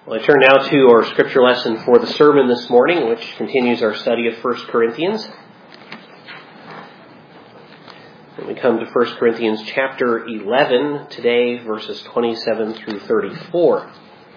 Well, I turn now to our scripture lesson for the sermon this morning, which continues our study of 1 Corinthians. And we come to 1 Corinthians chapter 11 today, verses 27 through 34.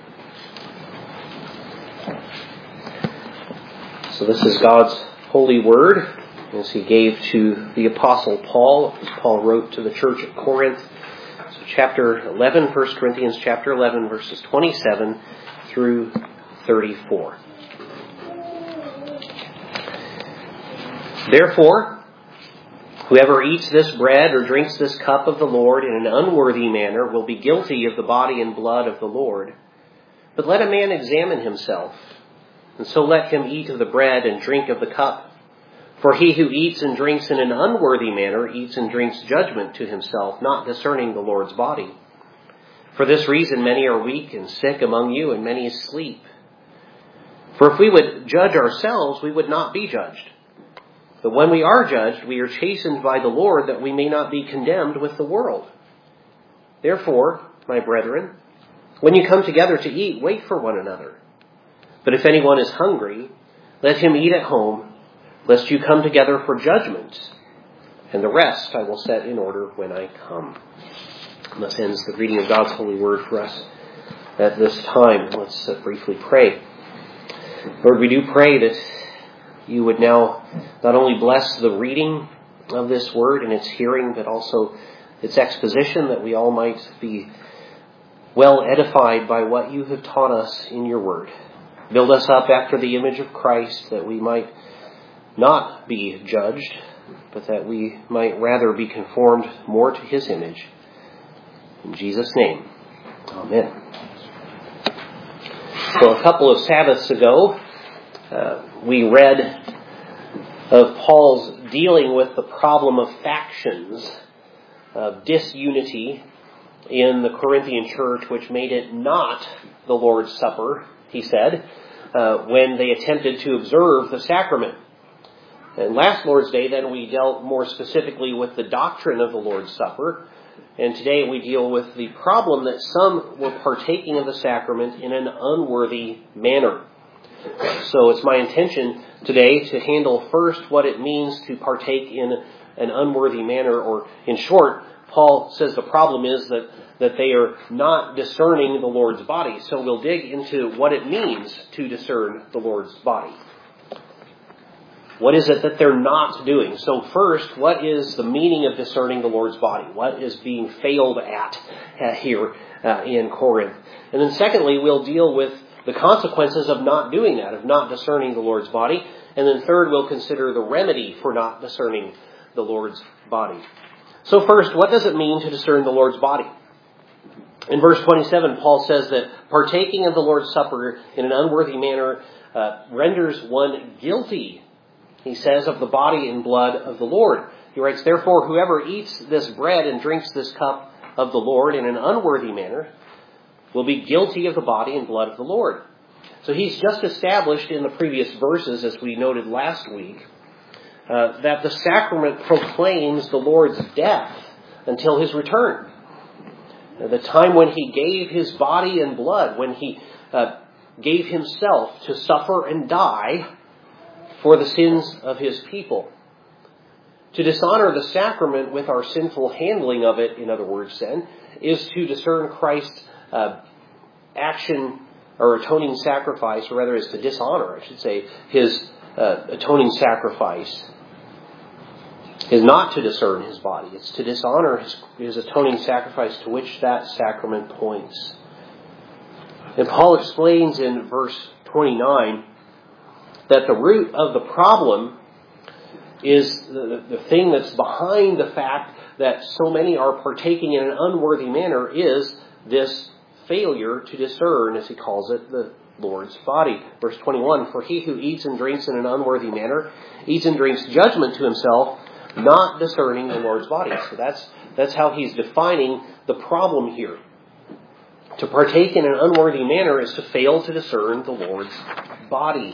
So this is God's holy word, as he gave to the Apostle Paul, as Paul wrote to the church at Corinth. So chapter 11, 1 Corinthians chapter 11, verses 27 through 34. Therefore, whoever eats this bread or drinks this cup of the Lord in an unworthy manner will be guilty of the body and blood of the Lord. But let a man examine himself, and so let him eat of the bread and drink of the cup. For he who eats and drinks in an unworthy manner eats and drinks judgment to himself, not discerning the Lord's body. For this reason many are weak and sick among you, and many sleep. For if we would judge ourselves, we would not be judged. But when we are judged, we are chastened by the Lord, that we may not be condemned with the world. Therefore, my brethren, when you come together to eat, wait for one another. But if anyone is hungry, let him eat at home, lest you come together for judgment. And the rest I will set in order when I come. And thus ends the reading of God's holy word for us at this time. Let's briefly pray. Lord, we do pray that you would now not only bless the reading of this word and its hearing, but also its exposition, that we all might be well edified by what you have taught us in your word. Build us up after the image of Christ, that we might not be judged, but that we might rather be conformed more to his image. In Jesus' name, amen. So a couple of Sabbaths ago, we read of Paul's dealing with the problem of factions, of disunity in the Corinthian church, which made it not the Lord's Supper, he said, when they attempted to observe the sacrament. And last Lord's Day, then, we dealt more specifically with the doctrine of the Lord's Supper. And today we deal with the problem that some were partaking of the sacrament in an unworthy manner. So it's my intention today to handle first what it means to partake in an unworthy manner, or in short, Paul says the problem is that they are not discerning the Lord's body. So we'll dig into what it means to discern the Lord's body. What is it that they're not doing? So first, what is the meaning of discerning the Lord's body? What is being failed at here in Corinth? And then secondly, we'll deal with the consequences of not doing that, of not discerning the Lord's body. And then third, we'll consider the remedy for not discerning the Lord's body. So first, what does it mean to discern the Lord's body? In verse 27, Paul says that partaking of the Lord's Supper in an unworthy manner renders one guilty, he says, of the body and blood of the Lord. He writes, therefore, whoever eats this bread and drinks this cup of the Lord in an unworthy manner will be guilty of the body and blood of the Lord. So he's just established in the previous verses, as we noted last week, that the sacrament proclaims the Lord's death until his return. The time when he gave his body and blood, when he gave himself to suffer and die for the sins of his people. To dishonor the sacrament with our sinful handling of it, in other words then, is to discern Christ's action or atoning sacrifice, or rather is to dishonor, I should say, his atoning sacrifice. Is not to discern his body. It's to dishonor his atoning sacrifice, to which that sacrament points. And Paul explains in verse 29 that the root of the problem is the thing that's behind the fact that so many are partaking in an unworthy manner is this failure to discern, as he calls it, the Lord's body. Verse 21, for he who eats and drinks in an unworthy manner eats and drinks judgment to himself, not discerning the Lord's body. So that's how he's defining the problem here. To partake in an unworthy manner is to fail to discern the Lord's body.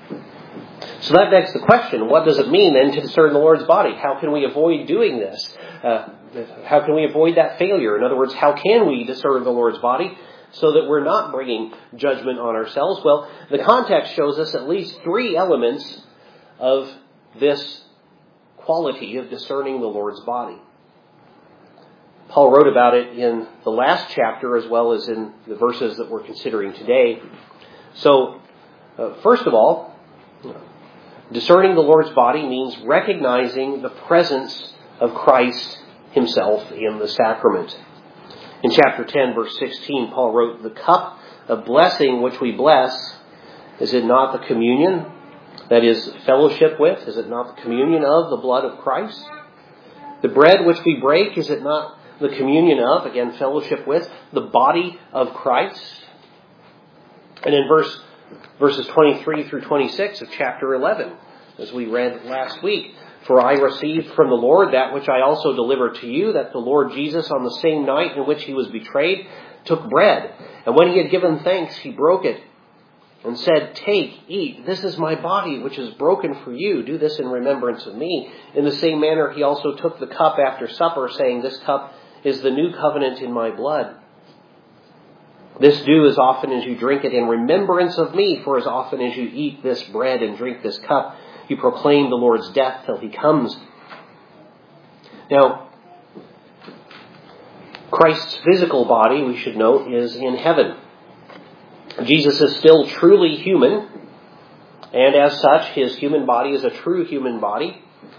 So that begs the question, what does it mean then to discern the Lord's body? How can we avoid doing this? How can we avoid that failure? In other words, how can we discern the Lord's body? so that we're not bringing judgment on ourselves? Well, the context shows us at least three elements of this quality of discerning the Lord's body. Paul wrote about it in the last chapter as well as in the verses that we're considering today. So, first of all, discerning the Lord's body means recognizing the presence of Christ himself in the sacrament. In chapter 10, verse 16, Paul wrote, "The cup of blessing which we bless, is it not the communion, that is, fellowship with? Is it not the communion of the blood of Christ? The bread which we break, is it not the communion of," again, fellowship with, "the body of Christ?" And in verses 23 through 26 of chapter 11, as we read last week, "For I received from the Lord that which I also delivered to you, that the Lord Jesus, on the same night in which he was betrayed, took bread. And when he had given thanks, he broke it and said, 'Take, eat, this is my body, which is broken for you. Do this in remembrance of me.' In the same manner, he also took the cup after supper, saying, 'This cup is the new covenant in my blood. This do as often as you drink it in remembrance of me. For as often as you eat this bread and drink this cup, you proclaim the Lord's death till he comes.'" Now, Christ's physical body, we should note, is in heaven. Jesus is still truly human, and as such, his human body is a true human body.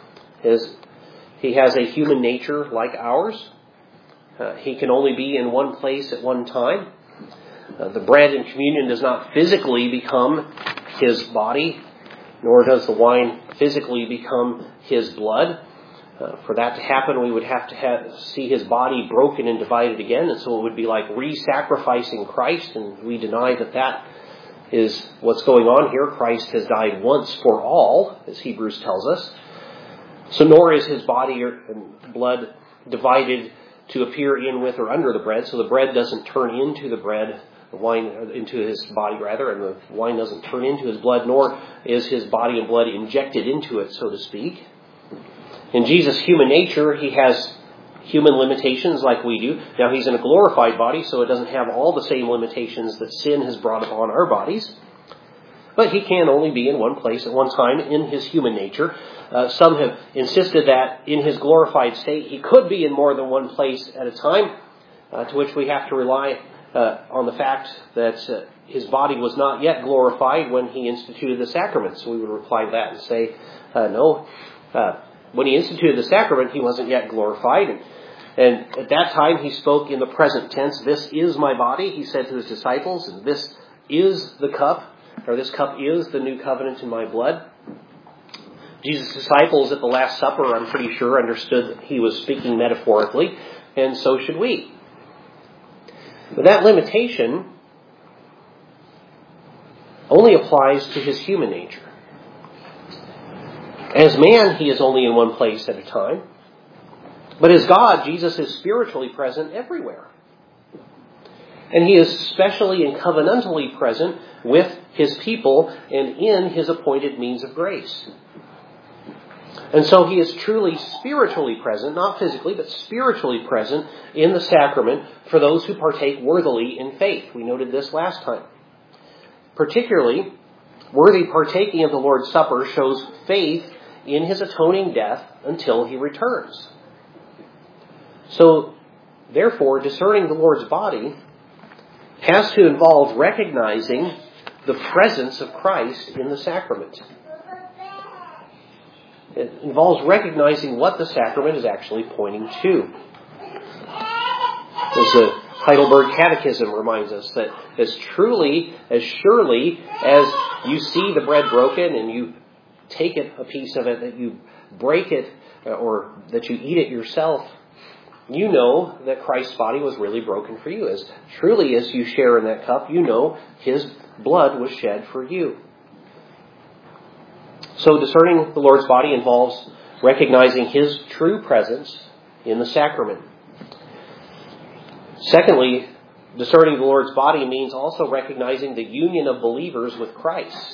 He has a human nature like ours. He can only be in one place at one time. The bread in communion does not physically become his body, nor does the wine physically become his blood. For that to happen, we would have to see his body broken and divided again, and so it would be like re-sacrificing Christ, and we deny that that is what's going on here. Christ has died once for all, as Hebrews tells us. So nor is his body and blood divided to appear in, with, or under the bread, so the bread doesn't turn into the bread, the wine into his body rather, and the wine doesn't turn into his blood, nor is his body and blood injected into it, so to speak. In Jesus' human nature, he has human limitations like we do. Now, he's in a glorified body, so it doesn't have all the same limitations that sin has brought upon our bodies. But he can only be in one place at one time in his human nature. Some have insisted that in his glorified state, he could be in more than one place at a time, to which we have to rely on the fact that his body was not yet glorified when he instituted the sacrament. So we would reply to that and say, no. When he instituted the sacrament, he wasn't yet glorified. And at that time, he spoke in the present tense, "This is my body," he said to his disciples, and "this is the cup," or "this cup is the new covenant in my blood." Jesus' disciples at the Last Supper, I'm pretty sure, understood that he was speaking metaphorically, and so should we. But that limitation only applies to his human nature. As man, he is only in one place at a time. But as God, Jesus is spiritually present everywhere. And he is specially and covenantally present with his people and in his appointed means of grace. And so he is truly spiritually present, not physically, but spiritually present in the sacrament for those who partake worthily in faith. We noted this last time. Particularly, worthy partaking of the Lord's Supper shows faith in his atoning death until he returns. So, therefore, discerning the Lord's body has to involve recognizing the presence of Christ in the sacrament. It involves recognizing what the sacrament is actually pointing to. As the Heidelberg Catechism reminds us, that as surely as you see the bread broken and you take it, a piece of it, that you break it, or that you eat it yourself, you know that Christ's body was really broken for you. As truly as you share in that cup, you know his blood was shed for you. So discerning the Lord's body involves recognizing his true presence in the sacrament. Secondly, discerning the Lord's body means also recognizing the union of believers with Christ.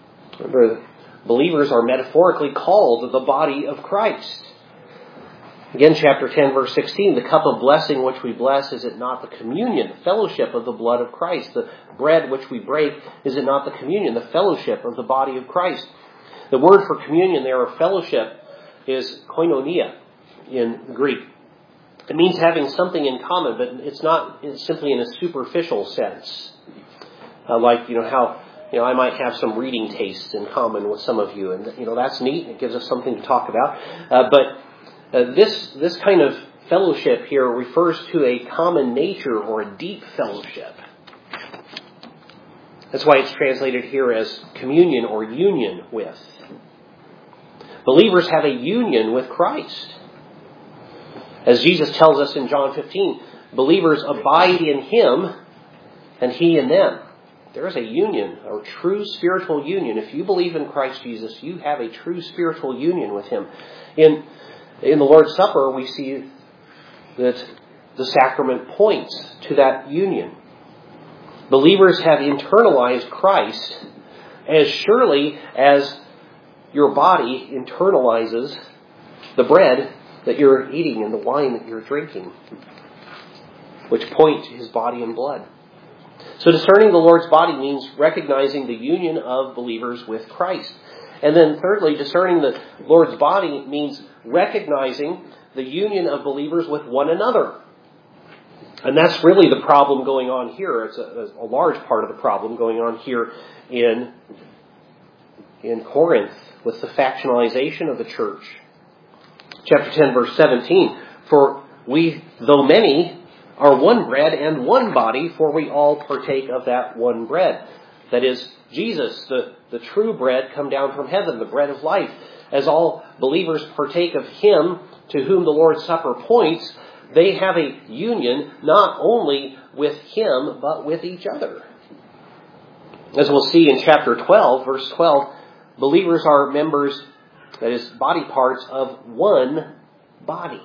Remember, believers are metaphorically called the body of Christ. Again, chapter 10, verse 16, the cup of blessing which we bless, is it not the communion, the fellowship of the blood of Christ? The bread which we break, is it not the communion, the fellowship of the body of Christ? The word for communion there, or fellowship, is koinonia in Greek. It means having something in common, but it's not simply in a superficial sense. Like, how I might have some reading tastes in common with some of you, and that's neat. It gives us something to talk about. But this kind of fellowship here refers to a common nature or a deep fellowship. That's why it's translated here as communion or union with. Believers have a union with Christ. As Jesus tells us in John 15, believers abide in Him and He in them. There is a union, a true spiritual union. If you believe in Christ Jesus, you have a true spiritual union with Him. In the Lord's Supper, we see that the sacrament points to that union. Believers have internalized Christ as surely as your body internalizes the bread that you're eating and the wine that you're drinking, which point to His body and blood. So discerning the Lord's body means recognizing the union of believers with Christ. And then thirdly, discerning the Lord's body means recognizing the union of believers with one another. And that's really the problem going on here. It's a large part of the problem going on here in Corinth with the factionalization of the church. Chapter 10, verse 17, for we, though many, are one bread and one body, for we all partake of that one bread. That is, Jesus, the true bread come down from heaven, the bread of life. As all believers partake of Him to whom the Lord's Supper points, they have a union not only with Him, but with each other. As we'll see in chapter 12, verse 12, believers are members, that is, body parts of one body.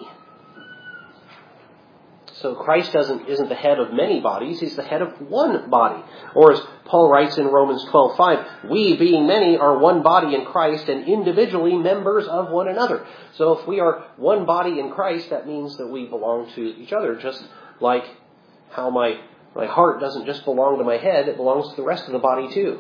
So Christ isn't the head of many bodies, He's the head of one body. Or as Paul writes in Romans 12:5, we, being many, are one body in Christ and individually members of one another. So if we are one body in Christ, that means that we belong to each other, just like how my heart doesn't just belong to my head, it belongs to the rest of the body too.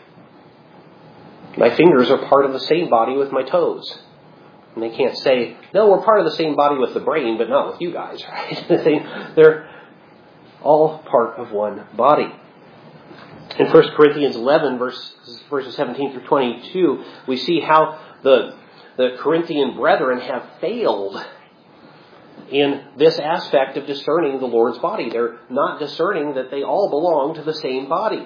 My fingers are part of the same body with my toes. And they can't say, no, we're part of the same body with the brain, but not with you guys, right? They're all part of one body. In 1 Corinthians 11, verses 17 through 22, we see how the Corinthian brethren have failed in this aspect of discerning the Lord's body. They're not discerning that they all belong to the same body.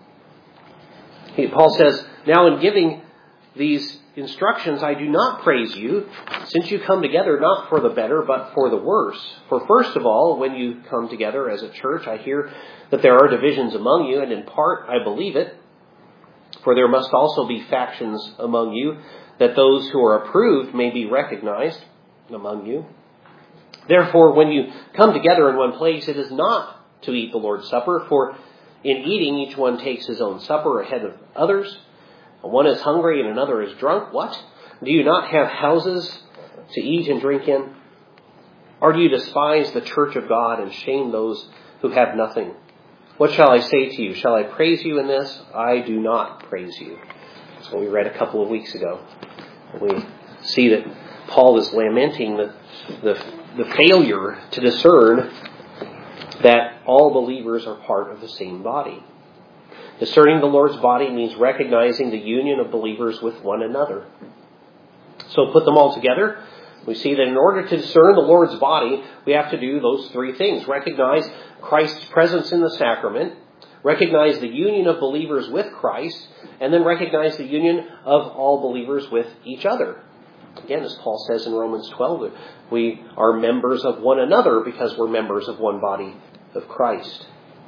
Paul says, now in giving these instructions, I do not praise you, since you come together not for the better, but for the worse. For first of all, when you come together as a church, I hear that there are divisions among you, and in part I believe it. For there must also be factions among you, that those who are approved may be recognized among you. Therefore, when you come together in one place, it is not to eat the Lord's Supper, for in eating each one takes his own supper ahead of others. One is hungry and another is drunk. What? Do you not have houses to eat and drink in? Or do you despise the church of God and shame those who have nothing? What shall I say to you? Shall I praise you in this? I do not praise you. That's what we read a couple of weeks ago. We see that Paul is lamenting the failure to discern that all believers are part of the same body. Discerning the Lord's body means recognizing the union of believers with one another. So put them all together. We see that in order to discern the Lord's body, we have to do those three things. Recognize Christ's presence in the sacrament, recognize the union of believers with Christ, and then recognize the union of all believers with each other. Again, as Paul says in Romans 12, we are members of one another because we're members of one body of Christ.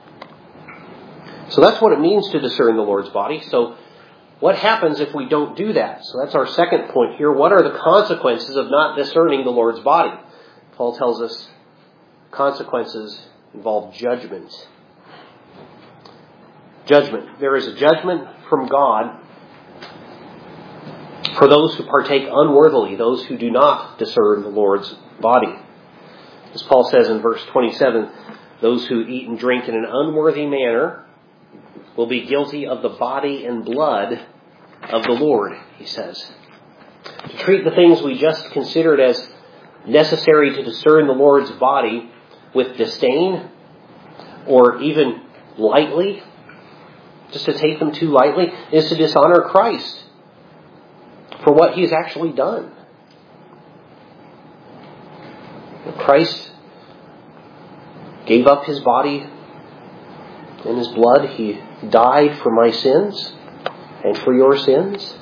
So that's what it means to discern the Lord's body. So what happens if we don't do that? So that's our second point here. What are the consequences of not discerning the Lord's body? Paul tells us consequences involve judgment. Judgment. There is a judgment from God for those who partake unworthily, those who do not discern the Lord's body. As Paul says in verse 27, those who eat and drink in an unworthy manner will be guilty of the body and blood of the Lord, he says. To treat the things we just considered as necessary to discern the Lord's body with disdain or even lightly, just to take them too lightly, is to dishonor Christ for what He's actually done. Christ gave up His body and His blood. He died for my sins and for your sins.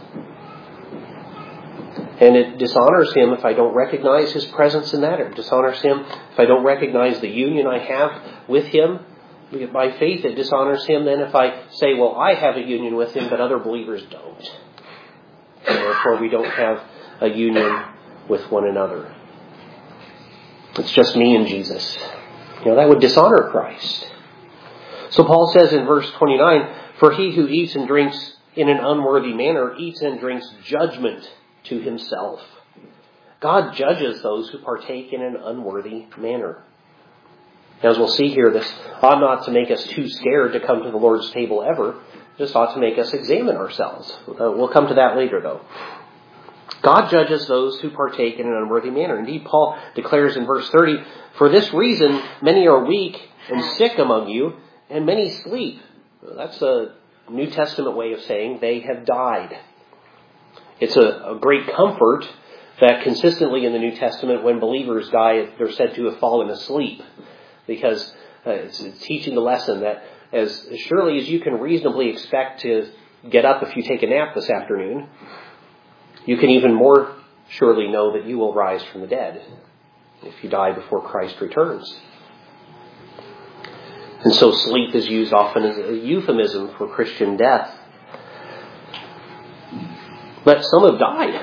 And it dishonors Him if I don't recognize His presence in that. It dishonors Him if I don't recognize the union I have with Him. By faith, it dishonors Him then if I say, well, I have a union with Him, but other believers don't. And therefore, we don't have a union with one another. It's just me and Jesus. That would dishonor Christ. So Paul says in verse 29, for he who eats and drinks in an unworthy manner eats and drinks judgment to himself. God judges those who partake in an unworthy manner. As we'll see here, this ought not to make us too scared to come to the Lord's table ever. This ought to make us examine ourselves. We'll come to that later, though. God judges those who partake in an unworthy manner. Indeed, Paul declares in verse 30, for this reason many are weak and sick among you, and many sleep. That's a New Testament way of saying they have died. It's a great comfort that consistently in the New Testament, when believers die, they're said to have fallen asleep. Because it's teaching the lesson that as surely as you can reasonably expect to get up if you take a nap this afternoon, you can even more surely know that you will rise from the dead if you die before Christ returns. And so sleep is used often as a euphemism for Christian death. But some have died.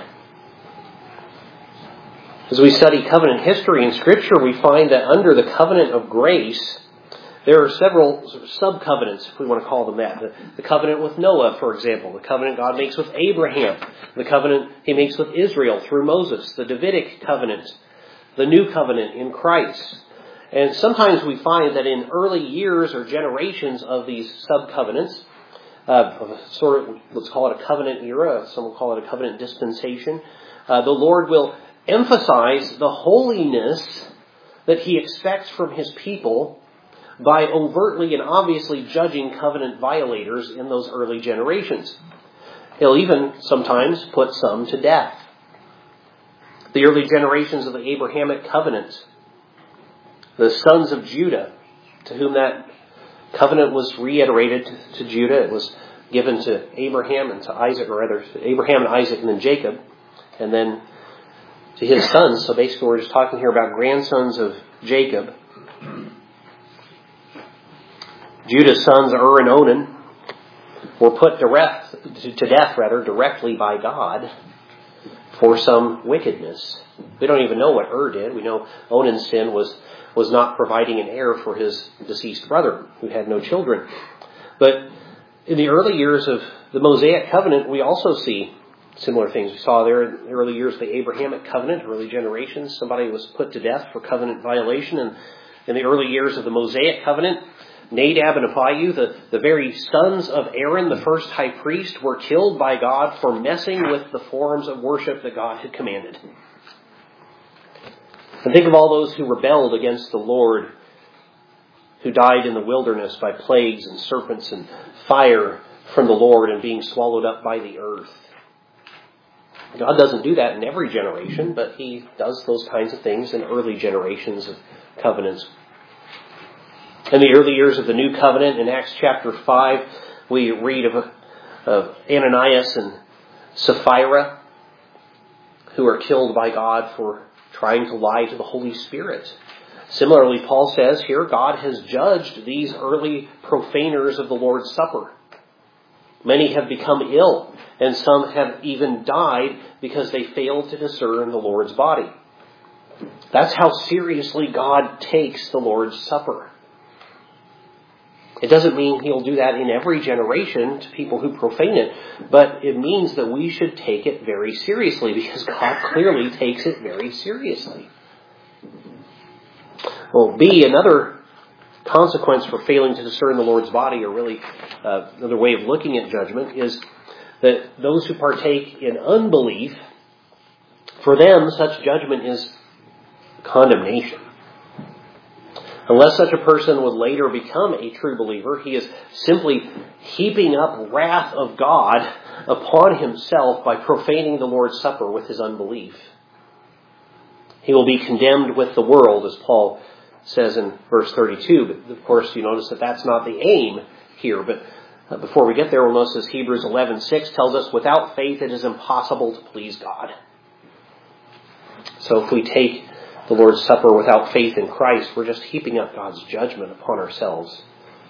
As we study covenant history in Scripture, we find that under the covenant of grace, there are several sub-covenants, if we want to call them that. The covenant with Noah, for example. The covenant God makes with Abraham. The covenant He makes with Israel through Moses. The Davidic covenant. The new covenant in Christ. And sometimes we find that in early years or generations of these sub-covenants, sort of, let's call it a covenant era, some will call it a covenant dispensation, the Lord will emphasize the holiness that He expects from His people by overtly and obviously judging covenant violators in those early generations. He'll even sometimes put some to death. The early generations of the Abrahamic covenant, the sons of Judah, to whom that covenant was reiterated to Judah. It was given to Abraham and to Isaac, or rather, to Abraham and Isaac and then Jacob, and then to his sons. So basically we're just talking here about grandsons of Jacob. Judah's sons, and Onan, were put to death directly by God for some wickedness. We don't even know what did. We know Onan's sin was not providing an heir for his deceased brother, who had no children. But in the early years of the Mosaic covenant, we also see similar things. We saw there in the early years of the Abrahamic covenant, early generations, somebody was put to death for covenant violation. And in the early years of the Mosaic covenant, Nadab and Abihu, the very sons of Aaron, the first high priest, were killed by God for messing with the forms of worship that God had commanded. And think of all those who rebelled against the Lord, who died in the wilderness by plagues and serpents and fire from the Lord and being swallowed up by the earth. God doesn't do that in every generation, but He does those kinds of things in early generations of covenants. In the early years of the New Covenant, in Acts chapter 5, we read of Ananias and Sapphira, who are killed by God for trying to lie to the Holy Spirit. Similarly, Paul says here, God has judged these early profaners of the Lord's Supper. Many have become ill, and some have even died because they failed to discern the Lord's body. That's how seriously God takes the Lord's Supper. It doesn't mean He'll do that in every generation to people who profane it, but it means that we should take it very seriously, because God clearly takes it very seriously. Well, B, another consequence for failing to discern the Lord's body, or really another way of looking at judgment, is that those who partake in unbelief, for them such judgment is condemnation. Unless such a person would later become a true believer, he is simply heaping up wrath of God upon himself by profaning the Lord's Supper with his unbelief. He will be condemned with the world, as Paul says in verse 32. But of course, you notice that that's not the aim here. But before we get there, we'll notice as Hebrews 11:6 tells us, without faith it is impossible to please God. So if we take the Lord's Supper without faith in Christ, we're just heaping up God's judgment upon ourselves.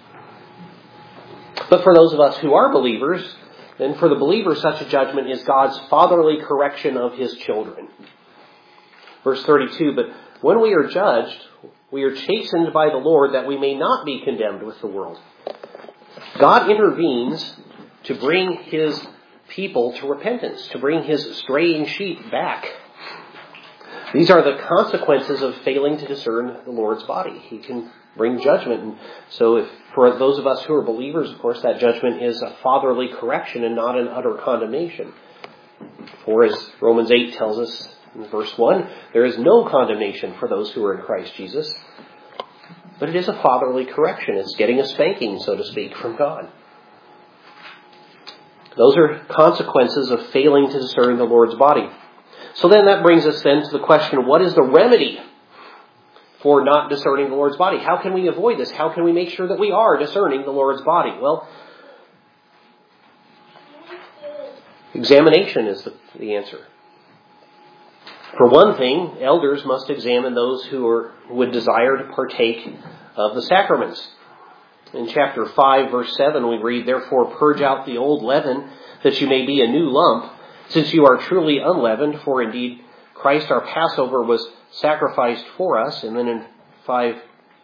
But for those of us who are believers, then for the believer, such a judgment is God's fatherly correction of his children. Verse 32, but when we are judged, we are chastened by the Lord that we may not be condemned with the world. God intervenes to bring his people to repentance, to bring his straying sheep back. These are the consequences of failing to discern the Lord's body. He can bring judgment. And so if for those of us who are believers, of course, that judgment is a fatherly correction and not an utter condemnation. For as Romans 8 tells us in verse 1, there is no condemnation for those who are in Christ Jesus. But it is a fatherly correction. It's getting a spanking, so to speak, from God. Those are consequences of failing to discern the Lord's body. So then that brings us then to the question, what is the remedy for not discerning the Lord's body? How can we avoid this? How can we make sure that we are discerning the Lord's body? Well, examination is the answer. For one thing, elders must examine those who would desire to partake of the sacraments. In chapter 5, verse 7, we read, therefore purge out the old leaven, that you may be a new lump, since you are truly unleavened, for indeed Christ our Passover was sacrificed for us. And then in chapter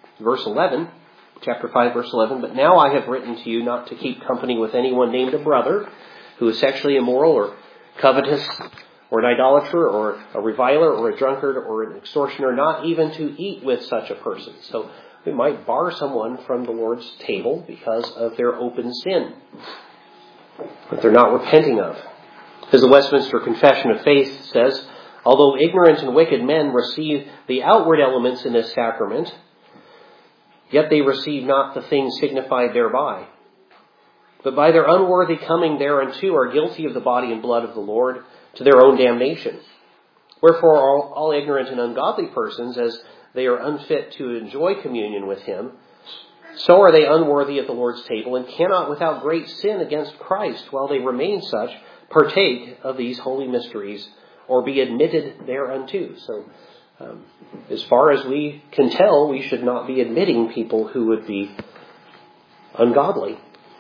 5, verse 11, but now I have written to you not to keep company with anyone named a brother who is sexually immoral or covetous or an idolater or a reviler or a drunkard or an extortioner, not even to eat with such a person. So we might bar someone from the Lord's table because of their open sin that they're not repenting of. As the Westminster Confession of Faith says, although ignorant and wicked men receive the outward elements in this sacrament, yet they receive not the things signified thereby, but by their unworthy coming thereunto are guilty of the body and blood of the Lord to their own damnation. Wherefore all ignorant and ungodly persons, as they are unfit to enjoy communion with him, so are they unworthy of the Lord's table, and cannot without great sin against Christ, while they remain such, partake of these holy mysteries, or be admitted thereunto. So, as far as we can tell, we should not be admitting people who would be ungodly.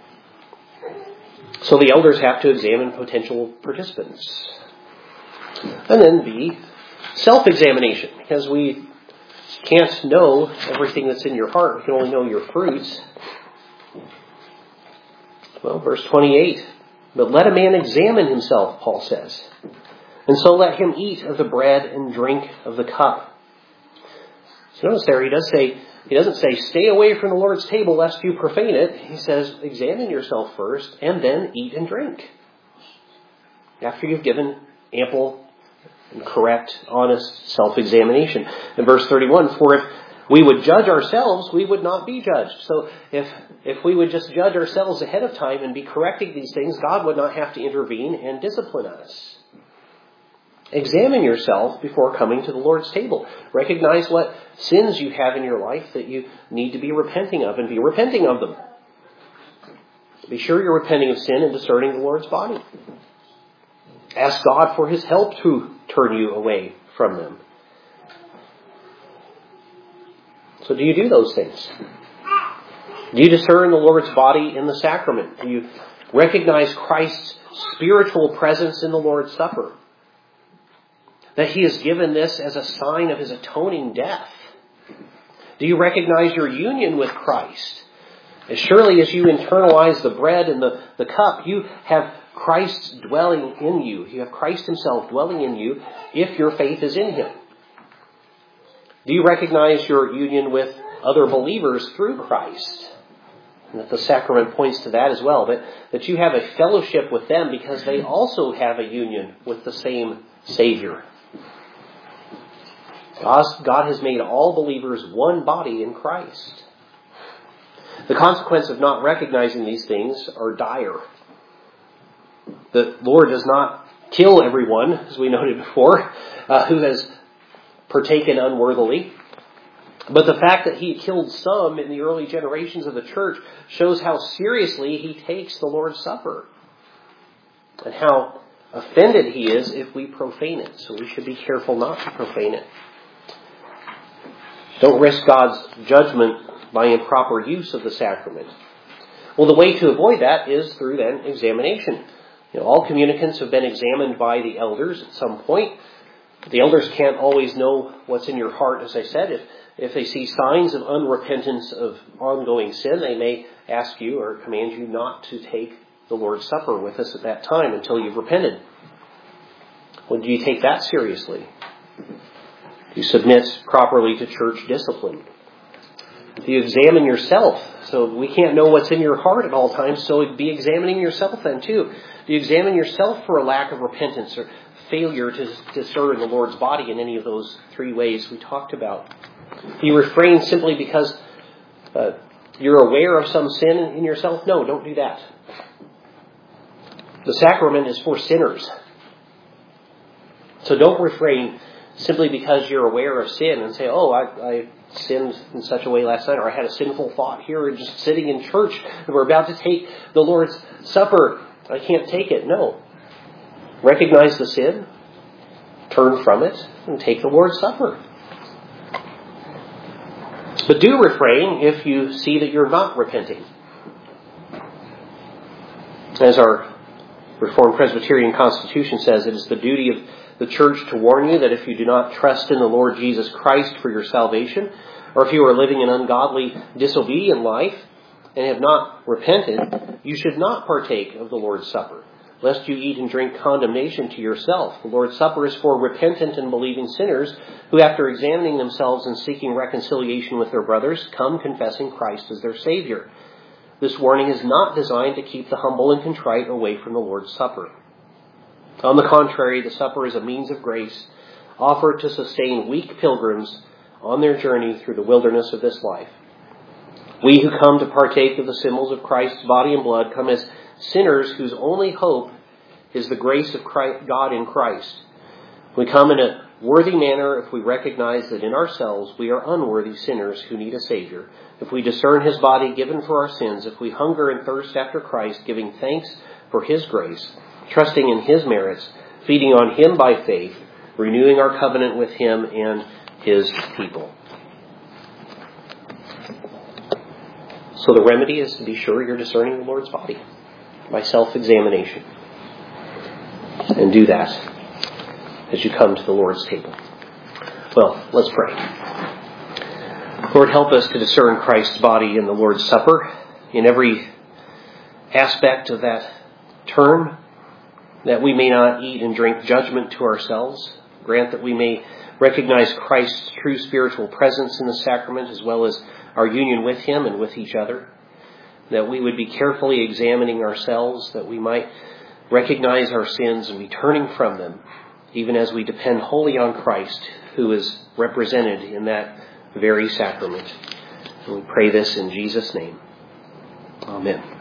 So the elders have to examine potential participants. And then B, self-examination, because we can't know everything that's in your heart. We can only know your fruits. Well, verse 28, but let a man examine himself, Paul says, and so let him eat of the bread and drink of the cup. So notice there, he doesn't say, stay away from the Lord's table lest you profane it. He says, examine yourself first and then eat and drink. After you've given ample and correct, honest self-examination. In verse 31, for if we would judge ourselves, we would not be judged. So if we would just judge ourselves ahead of time and be correcting these things, God would not have to intervene and discipline us. Examine yourself before coming to the Lord's table. Recognize what sins you have in your life that you need to be repenting of, and be repenting of them. Be sure you're repenting of sin and discerning the Lord's body. Ask God for his help to turn you away from them. So do you do those things? Do you discern the Lord's body in the sacrament? Do you recognize Christ's spiritual presence in the Lord's Supper? That he has given this as a sign of his atoning death? Do you recognize your union with Christ? As surely as you internalize the bread and the cup, you have Christ dwelling in you. You have Christ himself dwelling in you if your faith is in him. Do you recognize your union with other believers through Christ? And that the sacrament points to that as well. That you have a fellowship with them because they also have a union with the same Savior. God has made all believers one body in Christ. The consequence of not recognizing these things are dire. The Lord does not kill everyone, as we noted before, who has partaken unworthily. But the fact that he killed some in the early generations of the church shows how seriously he takes the Lord's Supper and how offended he is if we profane it. So we should be careful not to profane it. Don't risk God's judgment by improper use of the sacrament. Well, the way to avoid that is through then examination. All communicants have been examined by the elders at some point. The elders can't always know what's in your heart, as I said. If they see signs of unrepentance of ongoing sin, they may ask you or command you not to take the Lord's Supper with us at that time until you've repented. Well, do you take that seriously? Do you submit properly to church discipline? Do you examine yourself? So we can't know what's in your heart at all times, so be examining yourself then too. Do you examine yourself for a lack of repentance or failure to discern the Lord's body in any of those three ways we talked about? Do you refrain simply because you're aware of some sin in yourself? No, don't do that. The sacrament is for sinners. So don't refrain simply because you're aware of sin and say, oh, I sinned in such a way last night, or I had a sinful thought here just sitting in church and we're about to take the Lord's Supper. I can't take it. No. Recognize the sin, turn from it, and take the Lord's Supper. But do refrain if you see that you're not repenting. As our Reformed Presbyterian Constitution says, it is the duty of the church to warn you that if you do not trust in the Lord Jesus Christ for your salvation, or if you are living an ungodly, disobedient life and have not repented, you should not partake of the Lord's Supper, lest you eat and drink condemnation to yourself. The Lord's Supper is for repentant and believing sinners who, after examining themselves and seeking reconciliation with their brothers, come confessing Christ as their Savior. This warning is not designed to keep the humble and contrite away from the Lord's Supper. On the contrary, the supper is a means of grace offered to sustain weak pilgrims on their journey through the wilderness of this life. We who come to partake of the symbols of Christ's body and blood come as sinners whose only hope is the grace of God in Christ. We come in a worthy manner if we recognize that in ourselves we are unworthy sinners who need a Savior. If we discern His body given for our sins, if we hunger and thirst after Christ, giving thanks for His grace, trusting in His merits, feeding on Him by faith, renewing our covenant with Him and His people. So the remedy is to be sure you're discerning the Lord's body by self-examination. And do that as you come to the Lord's table. Well, let's pray. Lord, help us to discern Christ's body in the Lord's Supper in every aspect of that term, that we may not eat and drink judgment to ourselves. Grant that we may recognize Christ's true spiritual presence in the sacrament as well as our union with Him and with each other. That we would be carefully examining ourselves, that we might recognize our sins and be turning from them, even as we depend wholly on Christ, who is represented in that very sacrament. And we pray this in Jesus' name. Amen.